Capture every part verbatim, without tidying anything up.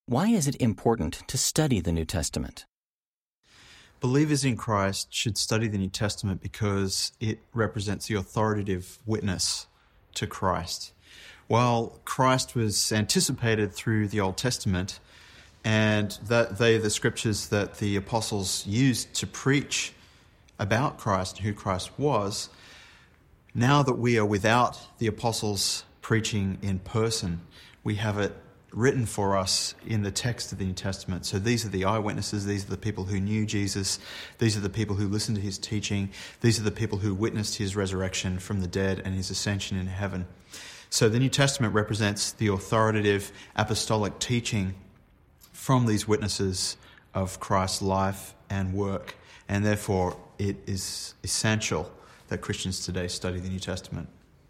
Why is it important to study the New Testament? Believers in Christ should study the New Testament because it represents the authoritative witness to Christ. While Christ was anticipated through the Old Testament, and that they are the scriptures that the apostles used to preach about Christ and who Christ was, now that we are without the apostles preaching in person, we have it written for us in the text of the New Testament. So these are the eyewitnesses, these are the people who knew Jesus, these are the people who listened to his teaching, these are the people who witnessed his resurrection from the dead and his ascension in heaven. So the New Testament represents the authoritative apostolic teaching from these witnesses of Christ's life and work, and therefore it is essential that Christians today study the New Testament.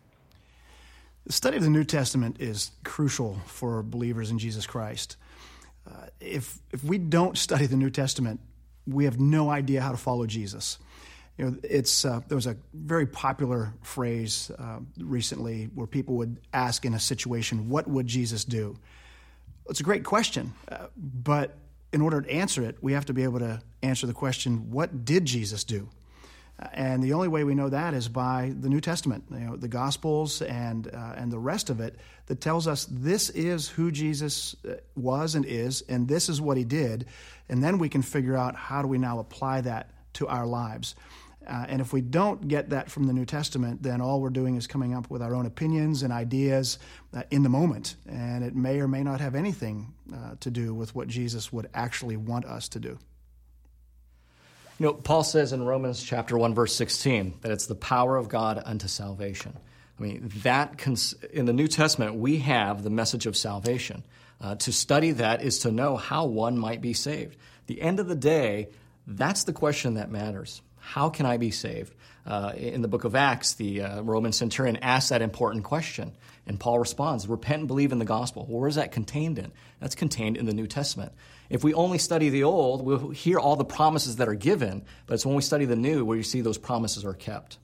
The study of the New Testament is crucial for believers in Jesus Christ. Uh, if if we don't study the New Testament, we have no idea how to follow Jesus. You know, it's uh, there was a very popular phrase uh, recently where people would ask in a situation, "What would Jesus do?" It's a great question, uh, but in order to answer it, we have to be able to answer the question, "What did Jesus do?" And the only way we know that is by the New Testament, you know, the Gospels and uh, and the rest of it that tells us this is who Jesus was and is, and this is what he did. And then we can figure out how do we now apply that to our lives. Uh, and if we don't get that from the New Testament, then all we're doing is coming up with our own opinions and ideas uh, in the moment. And it may or may not have anything uh, to do with what Jesus would actually want us to do. You know, Paul says in Romans chapter one, verse sixteen, that it's the power of God unto salvation. I mean, that cons- in the New Testament, we have the message of salvation. Uh, to study that is to know how one might be saved. At the end of the day, that's the question that matters. How can I be saved? Uh, in the book of Acts, the uh, Roman centurion asks that important question, and Paul responds, repent and believe in the gospel. Well, where is that contained in? That's contained in the New Testament. If we only study the Old, we'll hear all the promises that are given, but it's when we study the New where you see those promises are kept.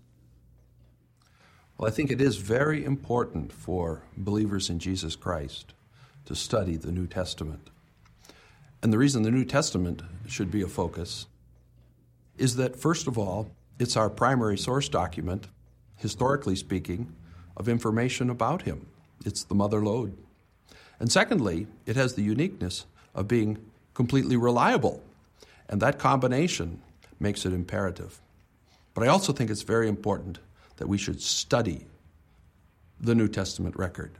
Well, I think it is very important for believers in Jesus Christ to study the New Testament. And the reason the New Testament should be a focus is that, first of all, it's our primary source document, historically speaking, of information about him. It's the mother lode. And secondly, it has the uniqueness of being completely reliable. And that combination makes it imperative. But I also think it's very important that we should study the New Testament record.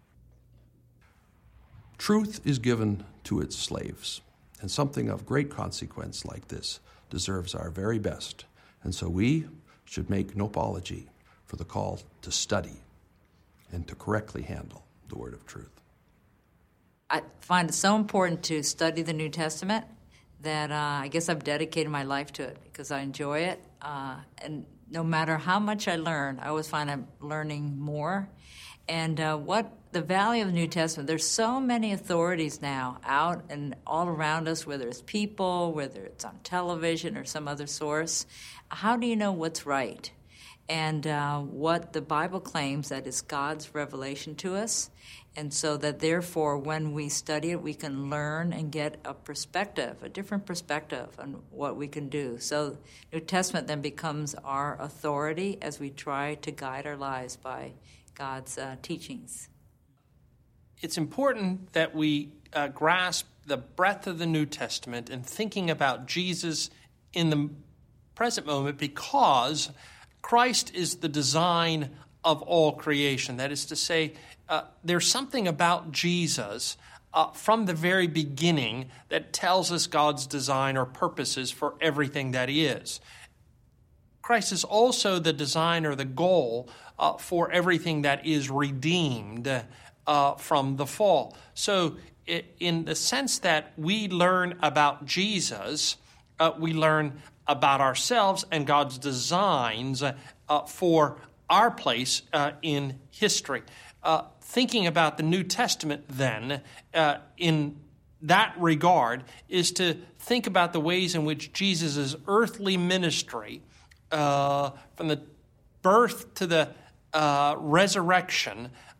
Truth is given to its slaves, and something of great consequence like this deserves our very best. And so we should make no apology for the call to study and to correctly handle the word of truth. I find it so important to study the New Testament that uh, I guess I've dedicated my life to it because I enjoy it. Uh, and no matter how much I learn, I always find I'm learning more. And uh, what the value of the New Testament, there's so many authorities now out and all around us, whether it's people, whether it's on television or some other source. How do you know what's right? And uh, what the Bible claims that is God's revelation to us. And so that therefore when we study it, we can learn and get a perspective, a different perspective on what we can do. So New Testament then becomes our authority as we try to guide our lives by God's uh, teachings. It's important that we uh, grasp the breadth of the New Testament and thinking about Jesus in the present moment because Christ is the design of all creation. That is to say, uh, there's something about Jesus uh, from the very beginning that tells us God's design or purposes for everything that he is. Christ is also the design or the goal uh, for everything that is redeemed uh, from the fall. So it, in the sense that we learn about Jesus, uh, we learn about ourselves and God's designs uh, for our place uh, in history. Uh, thinking about the New Testament then, uh, in that regard, is to think about the ways in which Jesus' earthly ministry, uh, from the birth to the uh, resurrection,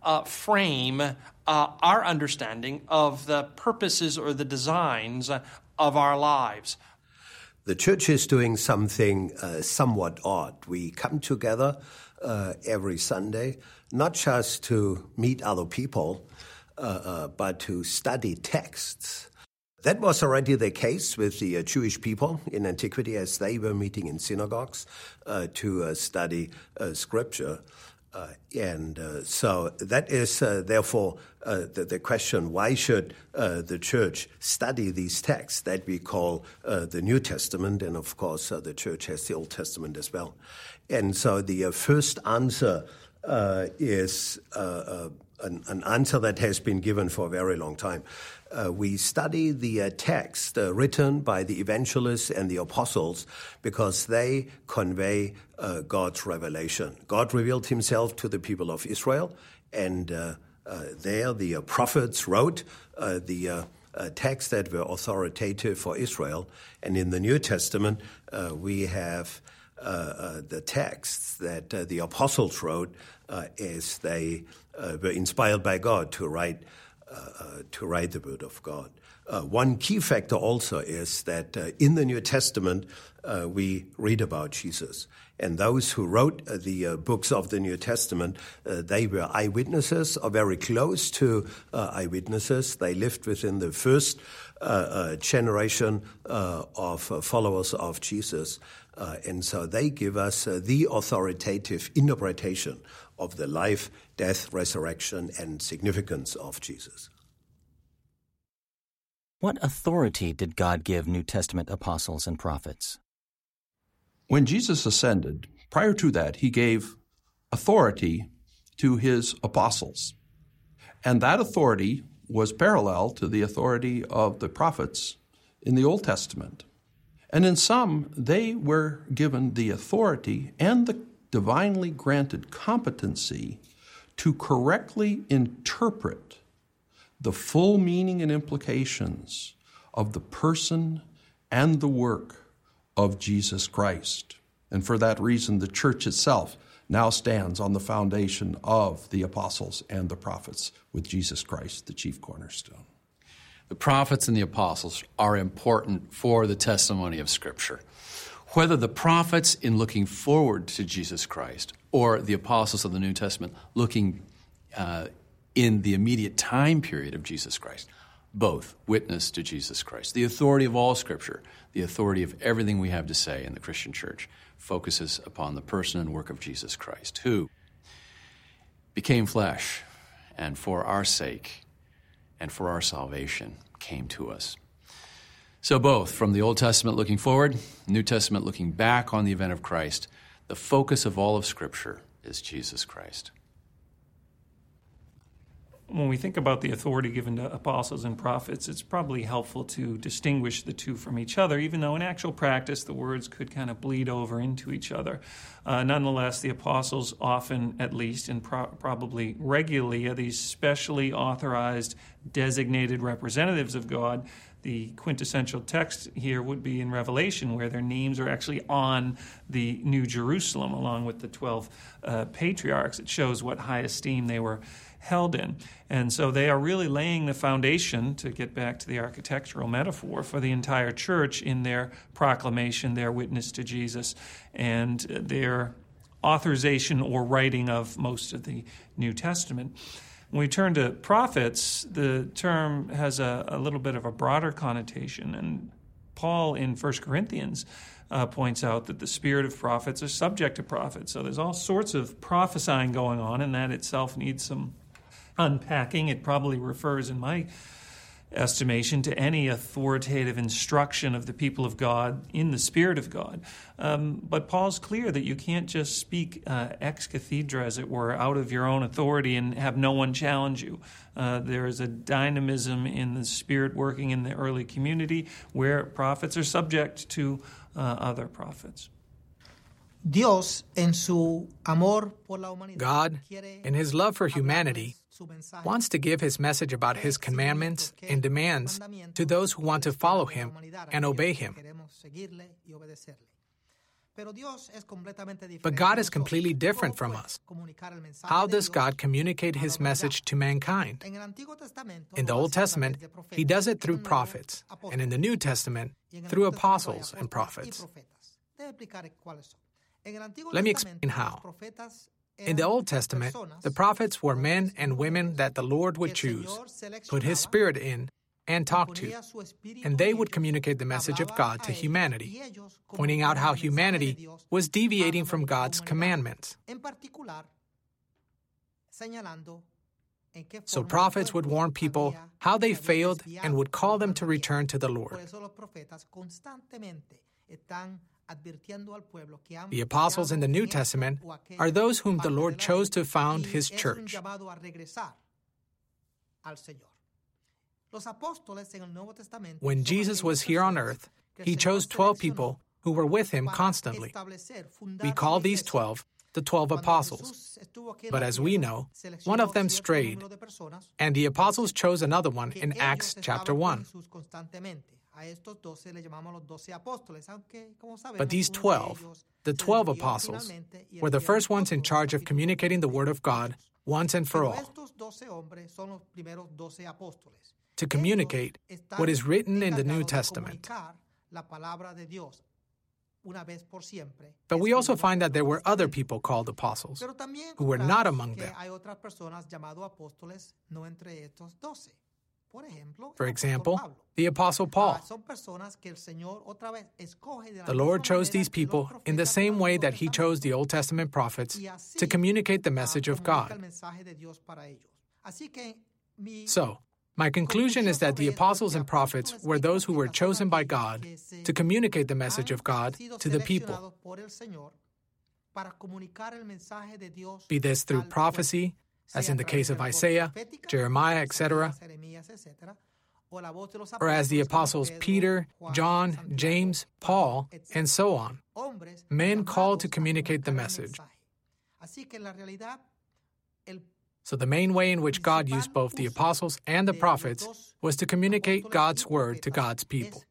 uh, frame uh, our understanding of the purposes or the designs of our lives. The church is doing something uh, somewhat odd. We come together uh, every Sunday, not just to meet other people, uh, uh, but to study texts. That was already the case with the uh, Jewish people in antiquity as they were meeting in synagogues uh, to uh, study uh, Scripture. Uh, and uh, so that is, uh, therefore, uh, the, the question, why should uh, the church study these texts that we call uh, the New Testament? And, of course, uh, the church has the Old Testament as well. And so the uh, first answer uh, is uh, uh, an, an answer that has been given for a very long time. Uh, we study the uh, text uh, written by the evangelists and the apostles because they convey uh, God's revelation. God revealed himself to the people of Israel, and uh, uh, there the uh, prophets wrote uh, the uh, uh, texts that were authoritative for Israel. And in the New Testament, uh, we have uh, uh, the texts that uh, the apostles wrote uh, as they uh, were inspired by God to write Uh, uh, to write the Word of God. Uh, one key factor also is that uh, in the New Testament uh, we read about Jesus. And those who wrote uh, the uh, books of the New Testament, uh, they were eyewitnesses or very close to uh, eyewitnesses. They lived within the first uh, uh, generation uh, of uh, followers of Jesus. Uh, and so they give us uh, the authoritative interpretation of the life, death, resurrection, and significance of Jesus. What authority did God give New Testament apostles and prophets? When Jesus ascended, prior to that, he gave authority to his apostles. And that authority was parallel to the authority of the prophets in the Old Testament. And in some, they were given the authority and the divinely granted competency to correctly interpret the full meaning and implications of the person and the work of Jesus Christ. And for that reason, the church itself now stands on the foundation of the apostles and the prophets, with Jesus Christ, the chief cornerstone. The prophets and the apostles are important for the testimony of Scripture. Whether the prophets in looking forward to Jesus Christ or the apostles of the New Testament looking uh, in the immediate time period of Jesus Christ, both witness to Jesus Christ. The authority of all Scripture, the authority of everything we have to say in the Christian church, focuses upon the person and work of Jesus Christ, who became flesh and for our sake and for our salvation came to us. So both, from the Old Testament looking forward, New Testament looking back on the event of Christ, the focus of all of Scripture is Jesus Christ. When we think about the authority given to apostles and prophets, it's probably helpful to distinguish the two from each other, even though in actual practice the words could kind of bleed over into each other. Uh, nonetheless, the apostles often, at least, and pro- probably regularly, are these specially authorized, designated representatives of God. The quintessential text here would be in Revelation, where their names are actually on the New Jerusalem, along with the twelve uh, patriarchs. It shows what high esteem they were held in. And so they are really laying the foundation, to get back to the architectural metaphor, for the entire church in their proclamation, their witness to Jesus, and their authorization or writing of most of the New Testament. When we turn to prophets, the term has a, a little bit of a broader connotation. And Paul in First Corinthians uh, points out that the spirit of prophets are subject to prophets. So there's all sorts of prophesying going on, and that itself needs some unpacking. It probably refers, in my estimation, to any authoritative instruction of the people of God in the Spirit of God. Um, but Paul's clear that you can't just speak uh, ex cathedra, as it were, out of your own authority and have no one challenge you. Uh, there is a dynamism in the Spirit working in the early community where prophets are subject to uh, other prophets. Dios, en su amor por la humanidad, God, in His love for humanity, wants to give His message about His commandments and demands to those who want to follow Him and obey Him. But God is completely different from us. How does God communicate his message to mankind? In the Old Testament, he does it through prophets, and in the New Testament, through apostles and prophets. Let me explain how. In the Old Testament, the prophets were men and women that the Lord would choose, put his Spirit in, and talk to, and they would communicate the message of God to humanity, pointing out how humanity was deviating from God's commandments. So prophets would warn people how they failed and would call them to return to the Lord. The apostles in the New Testament are those whom the Lord chose to found his church. When Jesus was here on earth, he chose twelve people who were with him constantly. We call these twelve the twelve apostles. But as we know, one of them strayed, and the apostles chose another one in Acts chapter one. But these twelve, the twelve apostles, were the first ones in charge of communicating the Word of God once and for all. To communicate what is written in the New Testament. But we also find that there were other people called apostles who were not among them. For example, the Apostle Paul. The Lord chose these people in the same way that he chose the Old Testament prophets to communicate the message of God. So, my conclusion is that the apostles and prophets were those who were chosen by God to communicate the message of God to the people. Be this through prophecy, as in the case of Isaiah, Jeremiah, et cetera, or as the apostles Peter, John, James, Paul, and so on, men called to communicate the message. So the main way in which God used both the apostles and the prophets was to communicate God's word to God's people.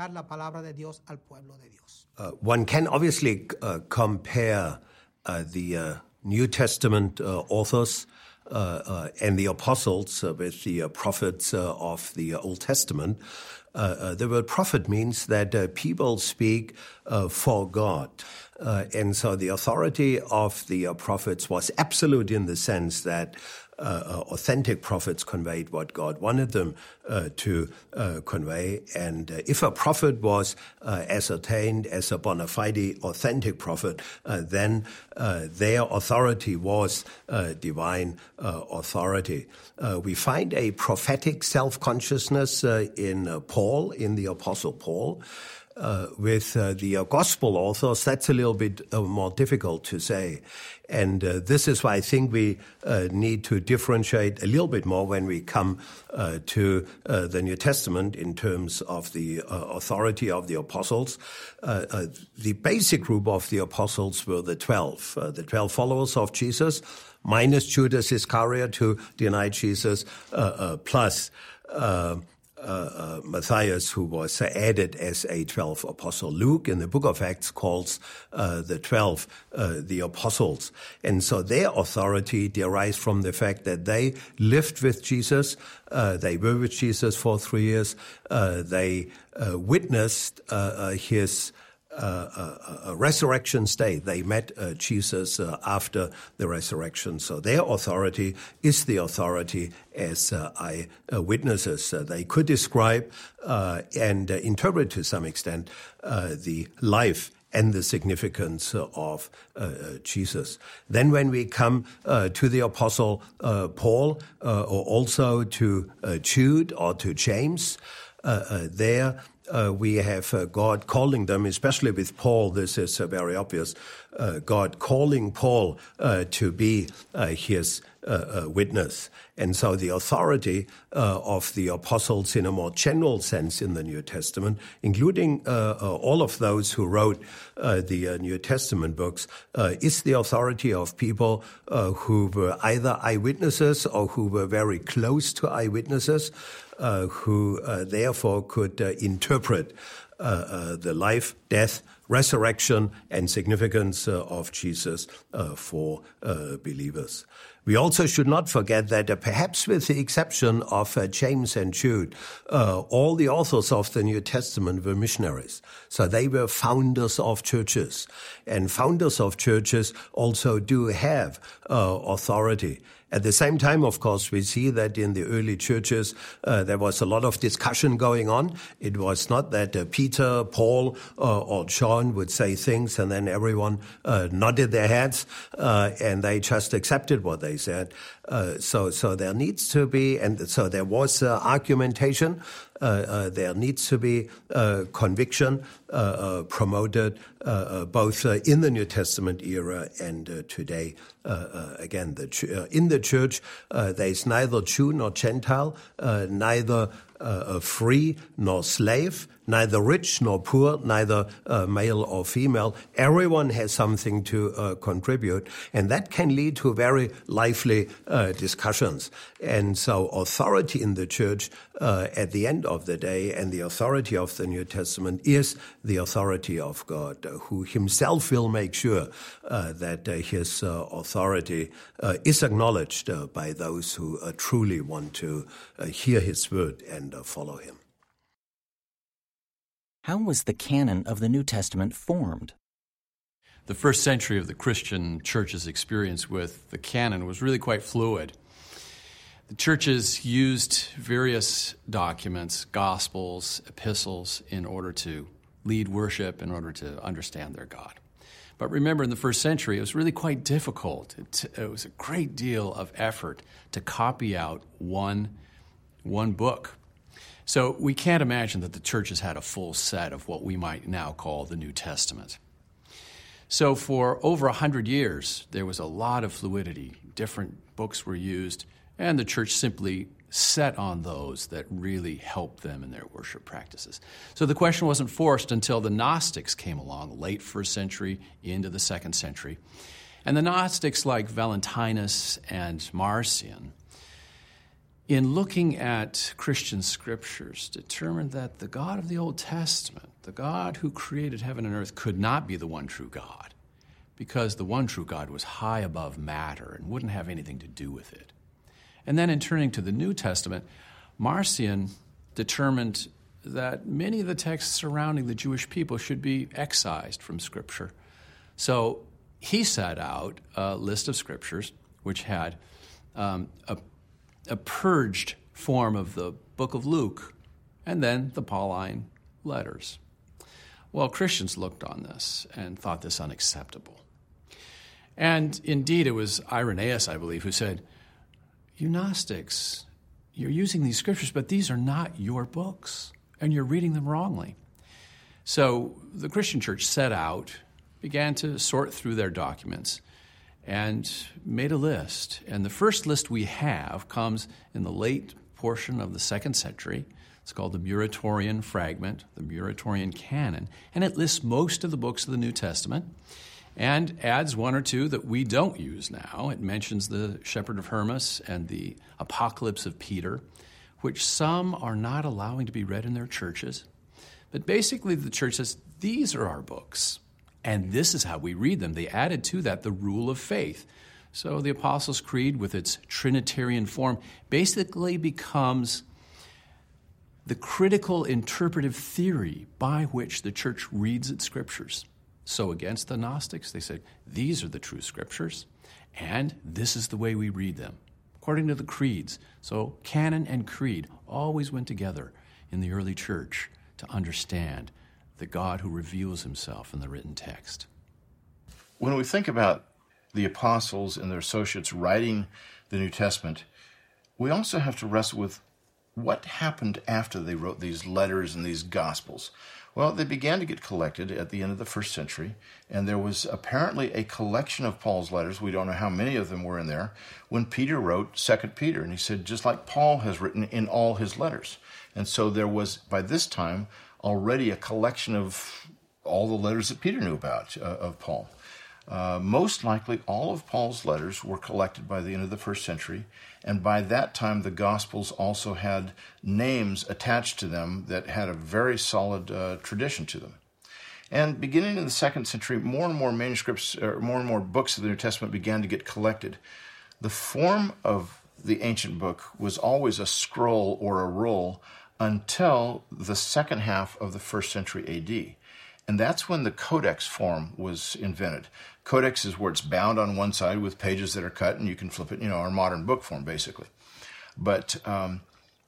Uh, one can obviously uh, compare uh, the uh, New Testament uh, authors uh, uh, and the apostles uh, with the uh, prophets uh, of the Old Testament. Uh, uh, the word prophet means that uh, people speak uh, for God. Uh, and so the authority of the uh, prophets was absolute in the sense that uh, uh, authentic prophets conveyed what God wanted them uh, to uh, convey. And uh, if a prophet was uh, ascertained as a bona fide authentic prophet, uh, then uh, their authority was uh, divine uh, authority. Uh, we find a prophetic self-consciousness uh, in uh, Paul, in the Apostle Paul. Uh, with uh, the uh, gospel authors, that's a little bit uh, more difficult to say. And uh, this is why I think we uh, need to differentiate a little bit more when we come uh, to uh, the New Testament in terms of the uh, authority of the apostles. Uh, uh, the basic group of the apostles were the twelve, uh, the twelve followers of Jesus, minus Judas Iscariot, who denied Jesus, uh, uh, plus uh Uh, uh, Matthias, who was uh, added as a twelfth apostle. Luke, in the book of Acts, calls uh, the twelve uh, the apostles. And so their authority derives from the fact that they lived with Jesus, uh, they were with Jesus for three years, uh, they uh, witnessed uh, uh, his Uh, a, a resurrection state. They met uh, Jesus uh, after the resurrection. So their authority is the authority as uh, eyewitnesses. Uh, they could describe uh, and uh, interpret to some extent uh, the life and the significance of uh, Jesus. Then when we come uh, to the Apostle uh, Paul, uh, or also to uh, Jude or to James, uh, uh, there Uh, we have uh, God calling them, especially with Paul, this is uh, very obvious, uh, God calling Paul uh, to be uh, his uh, uh, witness. And so the authority uh, of the apostles in a more general sense in the New Testament, including uh, uh, all of those who wrote uh, the uh, New Testament books, uh, is the authority of people uh, who were either eyewitnesses or who were very close to eyewitnesses, Uh, who uh, therefore could uh, interpret uh, uh, the life, death, resurrection, and significance uh, of Jesus uh, for uh, believers. We also should not forget that uh, perhaps with the exception of uh, James and Jude, uh, all the authors of the New Testament were missionaries. So they were founders of churches. And founders of churches also do have uh, authority. At the same time, of course, we see that in the early churches, uh, there was a lot of discussion going on. It was not that uh, Peter, Paul, uh, or John would say things and then everyone uh, nodded their heads uh, and they just accepted what they said. Uh, so, so there needs to be, and so there was uh, argumentation. Uh, uh, there needs to be uh, conviction uh, uh, promoted uh, uh, both uh, in the New Testament era and uh, today. Uh, uh, again, the ch- uh, in the church, uh, there is neither Jew nor Gentile, uh, neither uh, free nor slave, neither rich nor poor, neither uh, male or female. Everyone has something to uh, contribute, and that can lead to very lively uh, discussions. And so authority in the church uh, at the end of the day, and the authority of the New Testament, is the authority of God, uh, who himself will make sure uh, that uh, his uh, authority uh, is acknowledged uh, by those who uh, truly want to uh, hear his word and uh, follow him. How was the canon of the New Testament formed? The first century of the Christian church's experience with the canon was really quite fluid. The churches used various documents, gospels, epistles, in order to lead worship, in order to understand their God. But remember, in the first century, it was really quite difficult. It, it was a great deal of effort to copy out one, one book. So we can't imagine that the churches had a full set of what we might now call the New Testament. So for over a hundred years, there was a lot of fluidity. Different books were used, and the church simply set on those that really helped them in their worship practices. So the question wasn't forced until the Gnostics came along, late first century into the second century. And the Gnostics, like Valentinus and Marcion, in looking at Christian scriptures, determined that the God of the Old Testament, the God who created heaven and earth, could not be the one true God, because the one true God was high above matter and wouldn't have anything to do with it. And then in turning to the New Testament, Marcion determined that many of the texts surrounding the Jewish people should be excised from Scripture. So he set out a list of scriptures which had um, a a purged form of the book of Luke, and then the Pauline letters. Well, Christians looked on this and thought this unacceptable. And indeed, it was Irenaeus, I believe, who said, "You Gnostics, you're using these scriptures, but these are not your books, and you're reading them wrongly." So the Christian church set out, began to sort through their documents, and made a list. And the first list we have comes in the late portion of the second century. It's called the Muratorian Fragment, the Muratorian Canon, and it lists most of the books of the New Testament and adds one or two that we don't use now. It mentions the Shepherd of Hermas and the Apocalypse of Peter, which some are not allowing to be read in their churches. But basically the church says, these are our books. And this is how we read them. They added to that the rule of faith. So the Apostles' Creed, with its Trinitarian form, basically becomes the critical interpretive theory by which the church reads its scriptures. So against the Gnostics, they said, these are the true scriptures, and this is the way we read them, according to the creeds. So canon and creed always went together in the early church to understand the God who reveals himself in the written text. When we think about the apostles and their associates writing the New Testament, we also have to wrestle with what happened after they wrote these letters and these gospels. Well, they began to get collected at the end of the first century, and there was apparently a collection of Paul's letters. We don't know how many of them were in there, when Peter wrote Second Peter, and he said, just like Paul has written in all his letters. And so there was, by this time, already a collection of all the letters that Peter knew about, uh, of Paul. Uh, most likely, all of Paul's letters were collected by the end of the first century, and by that time, the Gospels also had names attached to them that had a very solid uh, tradition to them. And beginning in the second century, more and more manuscripts, or more and more books of the New Testament began to get collected. The form of the ancient book was always a scroll or a roll until the second half of the first century A D. And that's when the codex form was invented. Codex is where it's bound on one side with pages that are cut, and you can flip it, you know, our modern book form, basically. But um,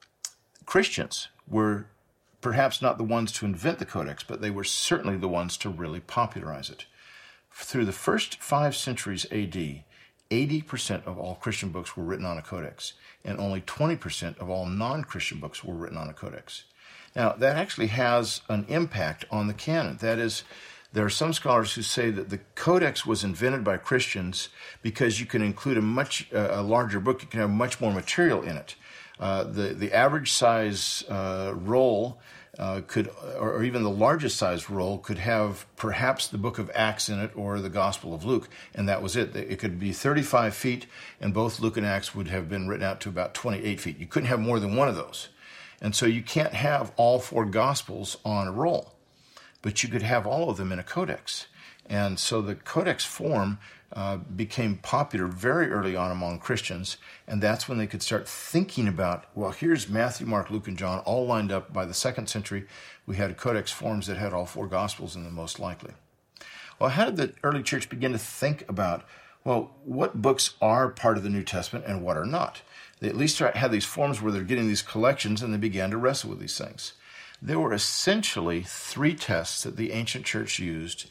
Christians were perhaps not the ones to invent the codex, but they were certainly the ones to really popularize it. Through the first five centuries A D, eighty percent of all Christian books were written on a codex, and only twenty percent of all non-Christian books were written on a codex. Now, that actually has an impact on the canon. That is, there are some scholars who say that the codex was invented by Christians because you can include a much uh, a larger book. You can have much more material in it. Uh, the the average size uh, roll uh, could, or, or even the largest size roll could have perhaps the book of Acts in it or the Gospel of Luke, and that was it. It could be thirty-five feet, and both Luke and Acts would have been written out to about twenty-eight feet. You couldn't have more than one of those. And so you can't have all four Gospels on a roll, but you could have all of them in a codex. And so the codex form uh, became popular very early on among Christians, and that's when they could start thinking about, well, here's Matthew, Mark, Luke, and John all lined up. By the second century, we had codex forms that had all four Gospels in them, most likely. Well, how did the early church begin to think about, well, what books are part of the New Testament and what are not? They at least had these forms where they're getting these collections, and they began to wrestle with these things. There were essentially three tests that the ancient church used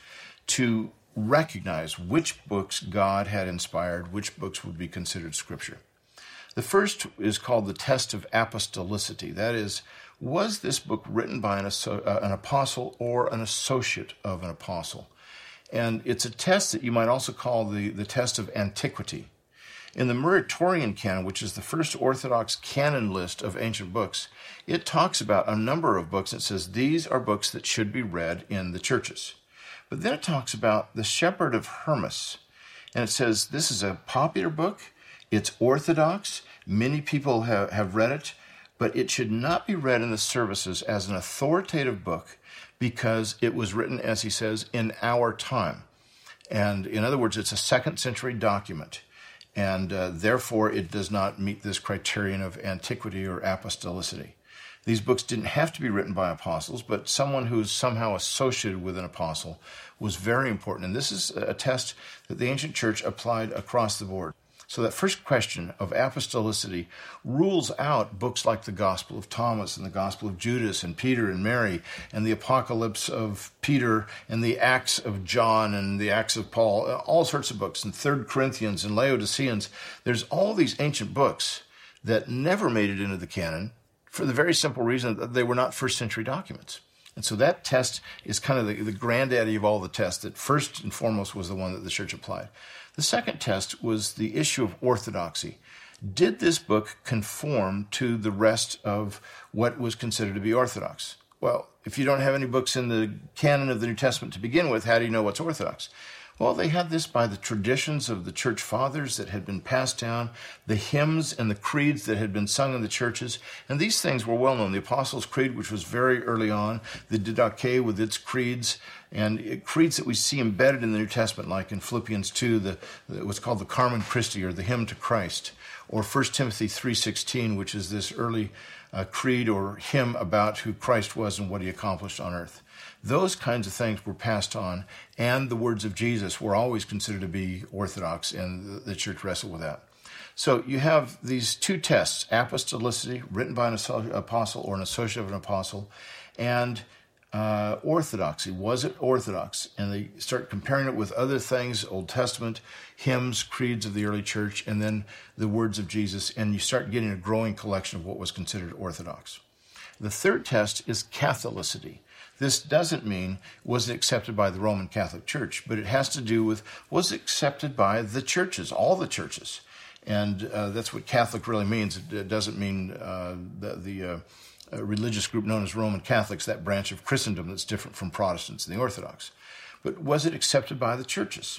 to recognize which books God had inspired, which books would be considered scripture. The first is called the test of apostolicity. That is, was this book written by an, uh, an apostle or an associate of an apostle? And it's a test that you might also call the, the test of antiquity. In the Muratorian canon, which is the first Orthodox canon list of ancient books, it talks about a number of books. It says these are books that should be read in the churches. But then it talks about the Shepherd of Hermas, and it says this is a popular book, it's Orthodox, many people have, have read it, but it should not be read in the services as an authoritative book because it was written, as he says, in our time. And in other words, it's a second century document. And uh, therefore, it does not meet this criterion of antiquity or apostolicity. These books didn't have to be written by apostles, but someone who's somehow associated with an apostle was very important. And this is a test that the ancient church applied across the board. So that first question of apostolicity rules out books like the Gospel of Thomas and the Gospel of Judas and Peter and Mary and the Apocalypse of Peter and the Acts of John and the Acts of Paul, all sorts of books, and Third Corinthians and Laodiceans. There's all these ancient books that never made it into the canon for the very simple reason that they were not first century documents. And so that test is kind of the, the granddaddy of all the tests that first and foremost was the one that the church applied. The second test was the issue of orthodoxy. Did this book conform to the rest of what was considered to be orthodox? Well, if you don't have any books in the canon of the New Testament to begin with, how do you know what's orthodox? Well, they had this by the traditions of the church fathers that had been passed down, the hymns and the creeds that had been sung in the churches, and these things were well known. The Apostles' Creed, which was very early on, the Didache with its creeds, and creeds that we see embedded in the New Testament, like in Philippians two, the, the what's called the Carmen Christi, or the Hymn to Christ, or First Timothy three sixteen, which is this early uh, creed or hymn about who Christ was and what he accomplished on earth. Those kinds of things were passed on, and the words of Jesus were always considered to be orthodox, and the church wrestled with that. So you have these two tests, apostolicity, written by an apostle or an associate of an apostle, and uh, orthodoxy. Was it orthodox? And they start comparing it with other things, Old Testament, hymns, creeds of the early church, and then the words of Jesus, and you start getting a growing collection of what was considered orthodox. The third test is Catholicity. This doesn't mean was it accepted by the Roman Catholic Church, but it has to do with was it accepted by the churches, all the churches. And uh, that's what Catholic really means. It doesn't mean uh, the, the uh, religious group known as Roman Catholics, that branch of Christendom that's different from Protestants and the Orthodox. But was it accepted by the churches?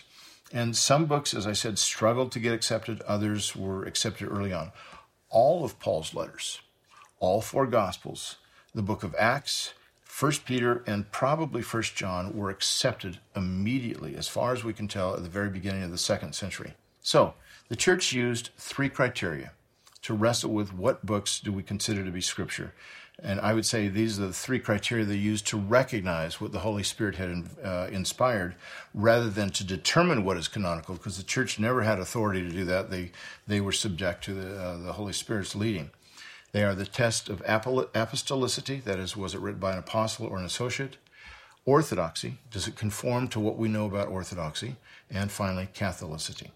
And some books, as I said, struggled to get accepted. Others were accepted early on. All of Paul's letters, all four Gospels, the book of Acts, First Peter, and probably First John were accepted immediately, as far as we can tell, at the very beginning of the second century. So the church used three criteria to wrestle with what books do we consider to be Scripture. And I would say these are the three criteria they used to recognize what the Holy Spirit had uh, inspired, rather than to determine what is canonical, because the church never had authority to do that. They they were subject to the, uh, the Holy Spirit's leading. They are the test of apostolicity, that is, was it written by an apostle or an associate? Orthodoxy, does it conform to what we know about orthodoxy? And finally, Catholicity.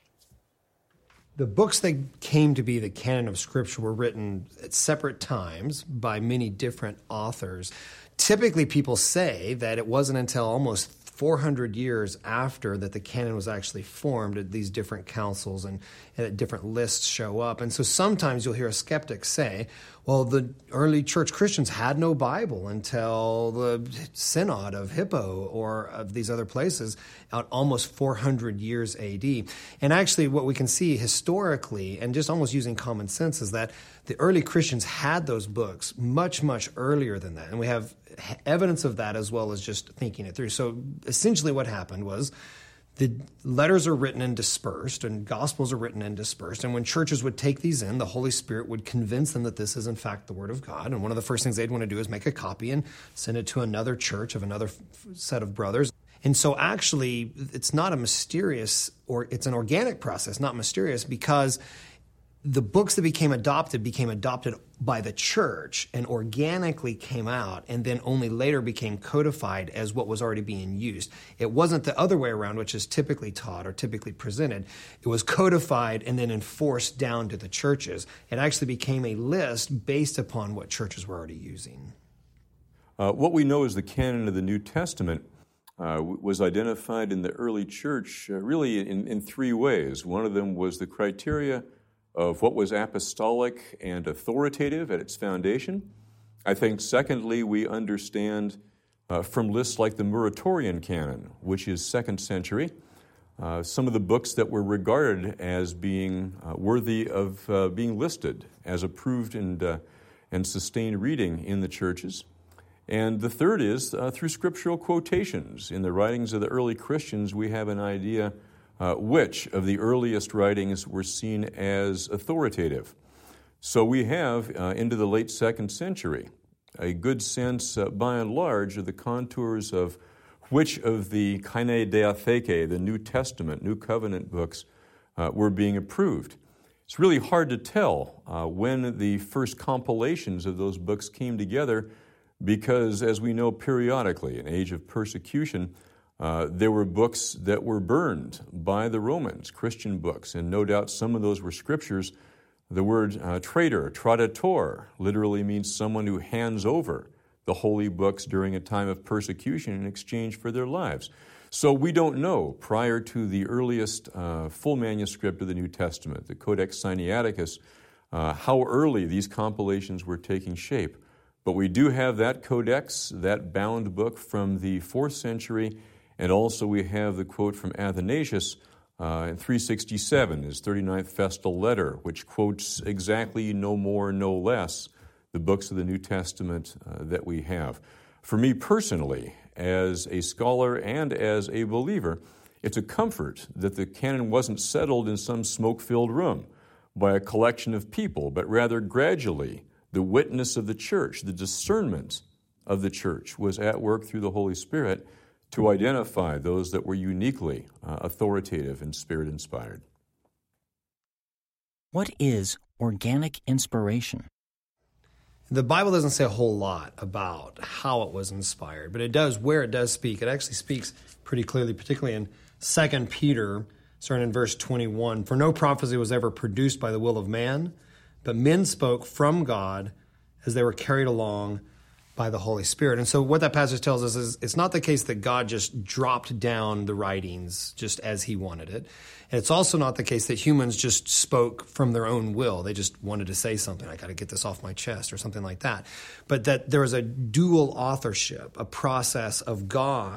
The books that came to be the canon of Scripture were written at separate times by many different authors. Typically, people say that it wasn't until almost four hundred years after that the canon was actually formed that these different councils and, and different lists show up. And so sometimes you'll hear a skeptic say, well, the early church Christians had no Bible until the Synod of Hippo or of these other places out almost four hundred years A D. And actually what we can see historically, and just almost using common sense, is that the early Christians had those books much, much earlier than that. And we have evidence of that as well as just thinking it through. So essentially what happened was the letters are written and dispersed, and Gospels are written and dispersed. And when churches would take these in, the Holy Spirit would convince them that this is in fact the Word of God. And one of the first things they'd want to do is make a copy and send it to another church of another f- set of brothers. And so actually, it's not a mysterious, or it's an organic process, not mysterious, because the books that became adopted became adopted by the church and organically came out, and then only later became codified as what was already being used. It wasn't the other way around, which is typically taught or typically presented. It was codified and then enforced down to the churches. It actually became a list based upon what churches were already using. Uh, what we know as the canon of the New Testament uh, was identified in the early church uh, really in, in three ways. One of them was the criteria of what was apostolic and authoritative at its foundation. I think, secondly, we understand uh, from lists like the Muratorian canon, which is second century, uh, some of the books that were regarded as being uh, worthy of uh, being listed as approved and, uh, and sustained reading in the churches. And the third is uh, through scriptural quotations. In the writings of the early Christians, we have an idea Uh, which of the earliest writings were seen as authoritative. So we have, uh, into the late second century, a good sense, uh, by and large, of the contours of which of the Kaine Diatheke, the New Testament, New Covenant books, uh, were being approved. It's really hard to tell uh, when the first compilations of those books came together because, as we know, periodically, in age of persecution, Uh, there were books that were burned by the Romans, Christian books, and no doubt some of those were scriptures. The word uh, traitor, traditor, literally means someone who hands over the holy books during a time of persecution in exchange for their lives. So we don't know, prior to the earliest uh, full manuscript of the New Testament, the Codex Sinaiticus, uh, how early these compilations were taking shape. But we do have that codex, that bound book from the fourth century. And also we have the quote from Athanasius uh, in three sixty-seven, his thirty-ninth festal letter, which quotes exactly no more, no less, the books of the New Testament uh, that we have. For me personally, as a scholar and as a believer, it's a comfort that the canon wasn't settled in some smoke-filled room by a collection of people, but rather gradually the witness of the church, the discernment of the church was at work through the Holy Spirit to identify those that were uniquely uh, authoritative and Spirit-inspired. What is organic inspiration? The Bible doesn't say a whole lot about how it was inspired, but it does, where it does speak, it actually speaks pretty clearly, particularly in Second Peter, starting in verse twenty-one. For no prophecy was ever produced by the will of man, but men spoke from God as they were carried along by the Holy Spirit. And so what that passage tells us is it's not the case that God just dropped down the writings just as he wanted it. And it's also not the case that humans just spoke from their own will. They just wanted to say something. I got to get this off my chest or something like that. But that there was a dual authorship, a process of God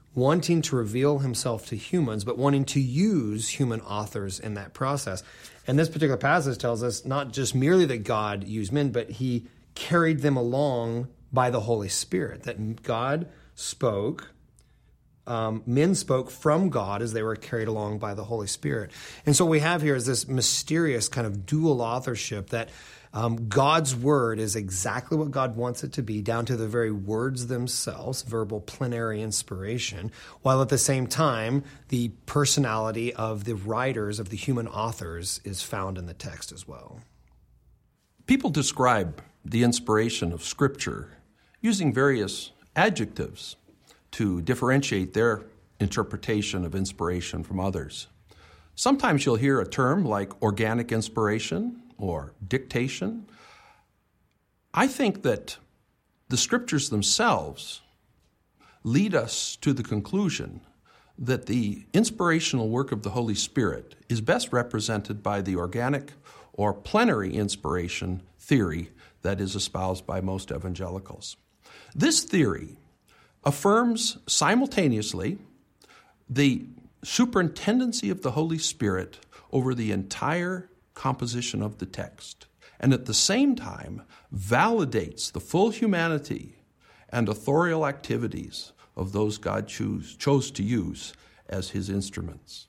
wanting to reveal himself to humans, but wanting to use human authors in that process. And this particular passage tells us not just merely that God used men, but he carried them along by the Holy Spirit, that God spoke, um, men spoke from God as they were carried along by the Holy Spirit. And so what we have here is this mysterious kind of dual authorship that um, God's word is exactly what God wants it to be, down to the very words themselves, verbal plenary inspiration, while at the same time, the personality of the writers, of the human authors, is found in the text as well. People describe the inspiration of Scripture using various adjectives to differentiate their interpretation of inspiration from others. Sometimes you'll hear a term like organic inspiration or dictation. I think that the Scriptures themselves lead us to the conclusion that the inspirational work of the Holy Spirit is best represented by the organic or plenary inspiration theory that is espoused by most evangelicals. This theory affirms simultaneously the superintendency of the Holy Spirit over the entire composition of the text, and at the same time validates the full humanity and authorial activities of those God choose, chose to use as his instruments.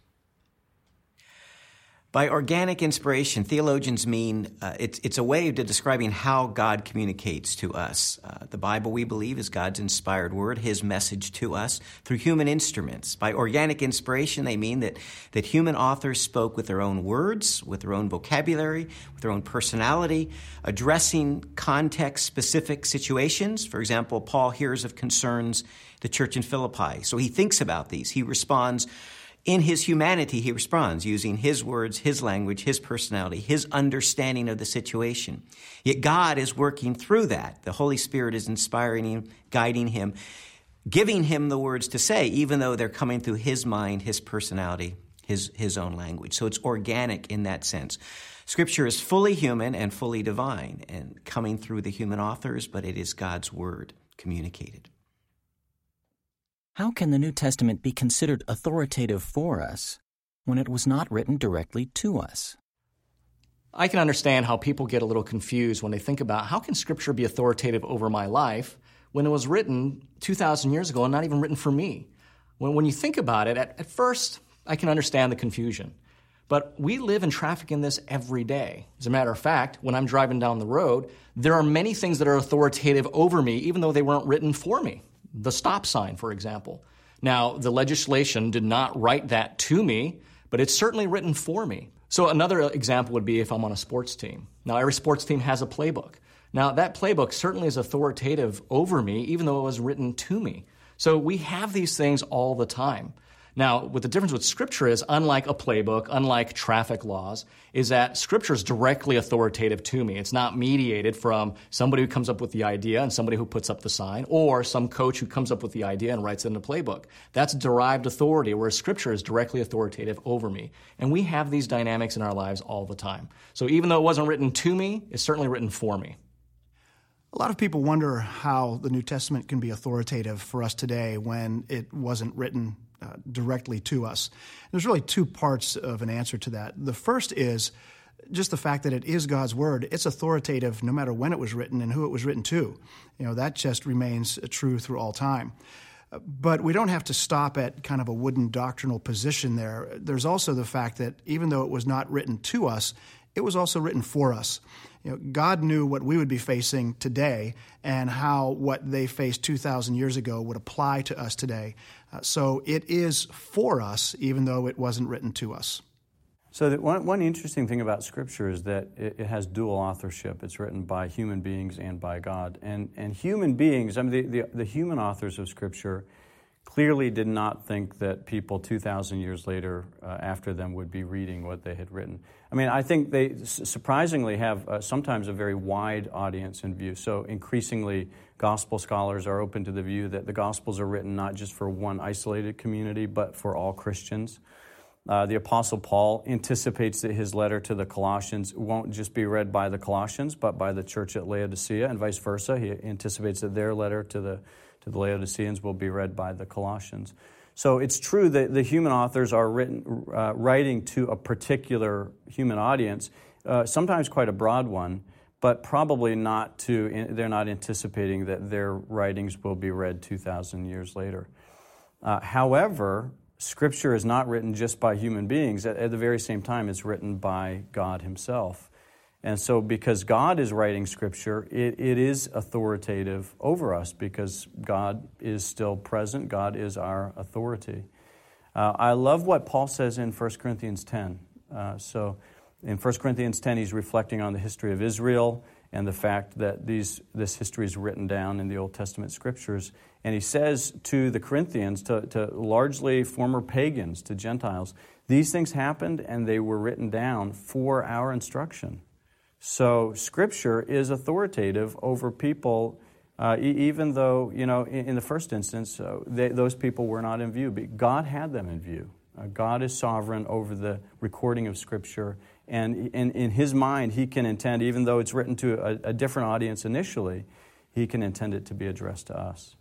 By organic inspiration, theologians mean uh, it's, it's a way of describing how God communicates to us. Uh, the Bible, we believe, is God's inspired word, his message to us through human instruments. By organic inspiration, they mean that, that human authors spoke with their own words, with their own vocabulary, with their own personality, addressing context-specific situations. For example, Paul hears of concerns the church in Philippi, so he thinks about these. He responds. In his humanity, he responds using his words, his language, his personality, his understanding of the situation. Yet God is working through that. The Holy Spirit is inspiring him, guiding him, giving him the words to say, even though they're coming through his mind, his personality, his, his own language. So it's organic in that sense. Scripture is fully human and fully divine and coming through the human authors, but it is God's word communicated. How can the New Testament be considered authoritative for us when it was not written directly to us? I can understand how people get a little confused when they think about how can Scripture be authoritative over my life when it was written two thousand years ago and not even written for me. When, when you think about it, at, at first, I can understand the confusion. But we live and traffic in this every day. As a matter of fact, when I'm driving down the road, there are many things that are authoritative over me, even though they weren't written for me. The stop sign, for example. Now, the legislation did not write that to me, but it's certainly written for me. So another example would be if I'm on a sports team. Now, every sports team has a playbook. Now, that playbook certainly is authoritative over me, even though it was written to me. So we have these things all the time. Now, what the difference with Scripture is, unlike a playbook, unlike traffic laws, is that Scripture is directly authoritative to me. It's not mediated from somebody who comes up with the idea and somebody who puts up the sign, or some coach who comes up with the idea and writes it in a playbook. That's derived authority, whereas Scripture is directly authoritative over me. And we have these dynamics in our lives all the time. So even though it wasn't written to me, it's certainly written for me. A lot of people wonder how the New Testament can be authoritative for us today when it wasn't written Uh, directly to us. There's really two parts of an answer to that. The first is just the fact that it is God's word. It's authoritative no matter when it was written and who it was written to. You know, that just remains true through all time. Uh, but we don't have to stop at kind of a wooden doctrinal position there. There's also the fact that even though it was not written to us, it was also written for us. You know, God knew what we would be facing today and how what they faced two thousand years ago would apply to us today. Uh, so it is for us, even though it wasn't written to us. So that one, one interesting thing about Scripture is that it, it has dual authorship. It's written by human beings and by God. And and human beings, I mean, the, the, the human authors of Scripture clearly did not think that people two thousand years later uh, after them would be reading what they had written. I mean, I think they surprisingly have uh, sometimes a very wide audience in view. So increasingly, gospel scholars are open to the view that the Gospels are written not just for one isolated community, but for all Christians. Uh, the Apostle Paul anticipates that his letter to the Colossians won't just be read by the Colossians, but by the church at Laodicea, and vice versa. He anticipates that their letter to the to the Laodiceans will be read by the Colossians. So it's true that the human authors are written, uh, writing to a particular human audience, uh, sometimes quite a broad one, but probably not to, they're not anticipating that their writings will be read two thousand years later. Uh, however, Scripture is not written just by human beings. At, at the very same time, it's written by God himself. And so because God is writing Scripture, it, it is authoritative over us because God is still present. God is our authority. Uh, I love what Paul says in First Corinthians ten. Uh, so in First Corinthians ten, he's reflecting on the history of Israel and the fact that these this history is written down in the Old Testament Scriptures. And he says to the Corinthians, to, to largely former pagans, to Gentiles, these things happened and they were written down for our instruction. So Scripture is authoritative over people, uh, e- even though, you know, in, in the first instance, uh, they, those people were not in view. But God had them in view. Uh, God is sovereign over the recording of Scripture. And in, in His mind, He can intend, even though it's written to a, a different audience initially, He can intend it to be addressed to us.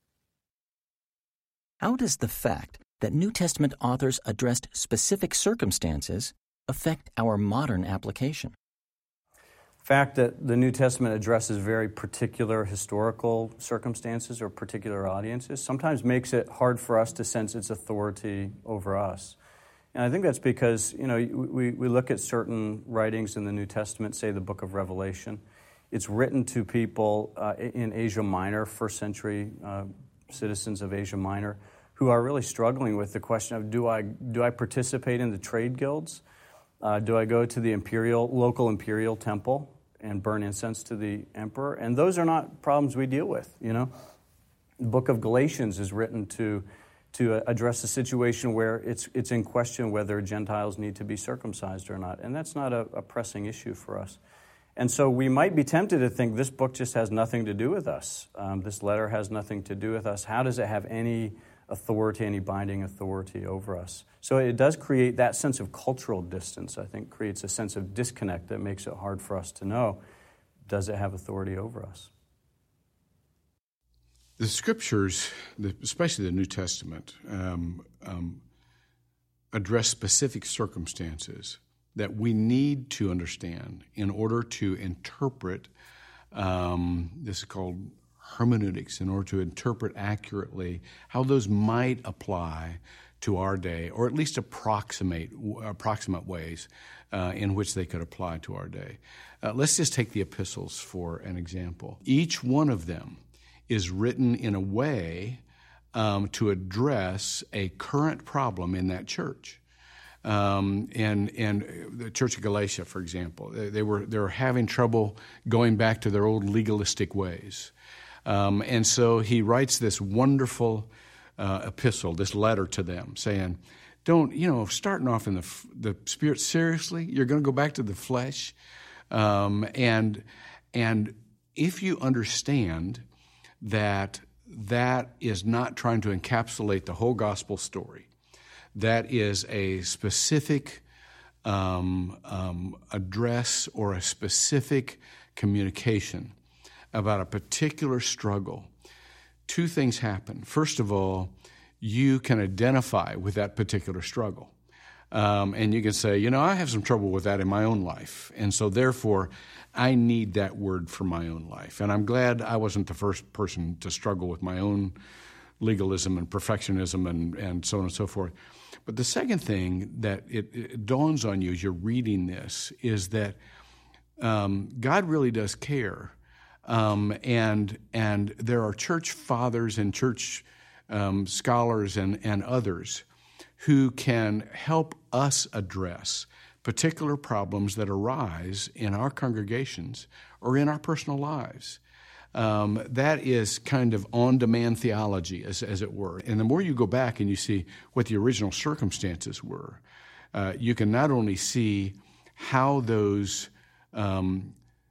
How does the fact that New Testament authors addressed specific circumstances affect our modern application? The fact that the New Testament addresses very particular historical circumstances or particular audiences sometimes makes it hard for us to sense its authority over us. And I think that's because, you know, we, we look at certain writings in the New Testament, say the book of Revelation. It's written to people uh, in Asia Minor, first century uh, citizens of Asia Minor, who are really struggling with the question of, do I, do I participate in the trade guilds? Uh, do I go to the imperial local imperial temple and burn incense to the emperor? And those are not problems we deal with, you know. The book of Galatians is written to to address a situation where it's it's in question whether Gentiles need to be circumcised or not. And that's not a, a pressing issue for us. And so we might be tempted to think this book just has nothing to do with us. Um, this letter has nothing to do with us. How does it have any authority, any binding authority over us? So it does create that sense of cultural distance, I think, creates a sense of disconnect that makes it hard for us to know, does it have authority over us? The Scriptures, especially the New Testament, um, um, address specific circumstances that we need to understand in order to interpret, um, this is called hermeneutics, in order to interpret accurately how those might apply to our day, or at least approximate approximate ways uh, in which they could apply to our day. Uh, let's just take the epistles for an example. Each one of them is written in a way um, to address a current problem in that church. Um, and and the Church of Galatia, for example, they, they were they were having trouble going back to their old legalistic ways. Um, and so he writes this wonderful uh, epistle, this letter to them, saying, don't, you know, starting off in the the spirit seriously, you're going to go back to the flesh. Um, and and if you understand that that is not trying to encapsulate the whole gospel story, that is a specific um, um, address or a specific communication about a particular struggle, two things happen. First of all, you can identify with that particular struggle. Um, and you can say, you know, I have some trouble with that in my own life. And so therefore, I need that word for my own life. And I'm glad I wasn't the first person to struggle with my own legalism and perfectionism and, and so on and so forth. But the second thing that it, it dawns on you as you're reading this is that um, God really does care. Um, and and there are church fathers and church um, scholars and, and others who can help us address particular problems that arise in our congregations or in our personal lives. Um, that is kind of on-demand theology, as, as it were. And the more you go back and you see what the original circumstances were, uh, you can not only see how those um,